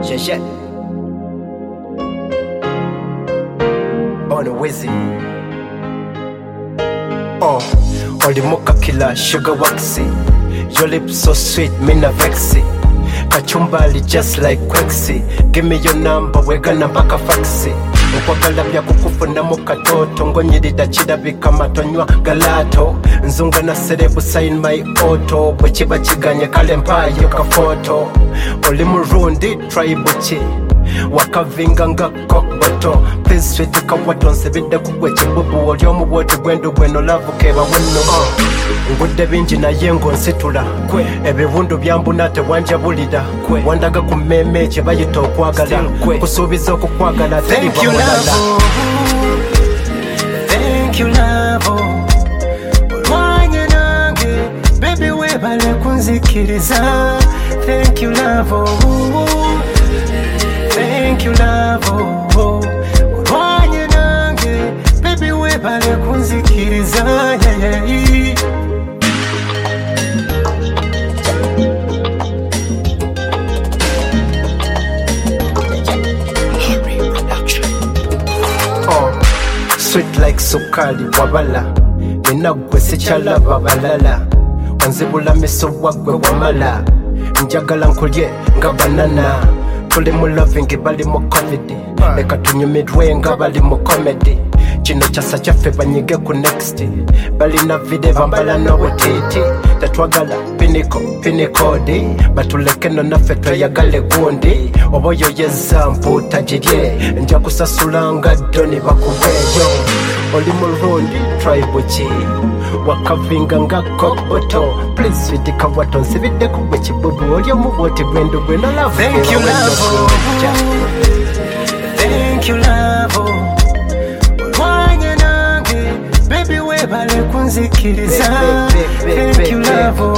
Sheshe Born Wizzy. Oh, only mocha killer, sugar waxy. Your lips so sweet, me na vexy. Kachumbali just like Quexy. Give me your number, we gonna back a faxi. Ukwagala bya kukufuna mu katoto ngonyirira kirabika matonywa galato nzunga na serebu sign my auto bwe kiba kiganye kale mpayo kafoto oli murundi tribe ki wakavinga nga kokboto please sweet kawato nsebidde kugwe kibubu oli omubwoti gwendo gweno love keba wenno ngudde bingi naye ngonsitula ebibundu byambuna tewanjabulira wandaga ku mmemme kye bayita okwagala kusuubiza okukwagala Thank you, love. Thank you, love. Olwanye nange, baby webale kunzikiriza. Thank you, love. Thank you, love. Olwanye nange, baby webale kunzikiriza. Yeah, yeah. Sweet like sukali wabala nina gwe sikyalaba balala wanzibula miso wagwe wamala njagala nkulye nga banana tuli mu loving bali mu covid leka tunyumirwe nga bali mu comedy kino kyasa kyaffe banyige ku next balina vide bambala n'obutiti tetwagala pinikodi batuleke no naffe tweyagale gundi oba oyo yezampu tagirye nja kusasula nga doni bakubeeyo oli murundi tribe ki wakavinga nga kokboto please sweet kawato nsibidde kugwe kibubu oli omubwoti gwendo gwe no love. Thank you, love. Thank you, love. Olwanye nange, baby webale kunzikiriza. Thank you, love.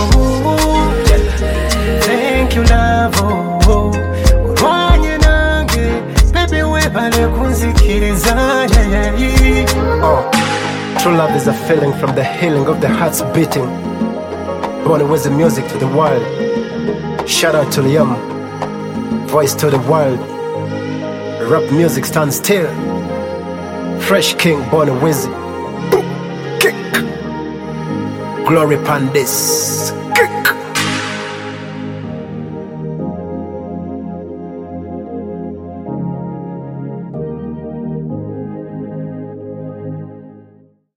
Thank you, love. Olwanye nange, baby webale kunzikiriza. Yeah, yeah. Oh, true love is a feeling from the healing of the heart's beating. Born with the music to the world. Shout out to Liam, voice to the world. Rap music stands still. Fresh King, born with kick. Glory Pandis.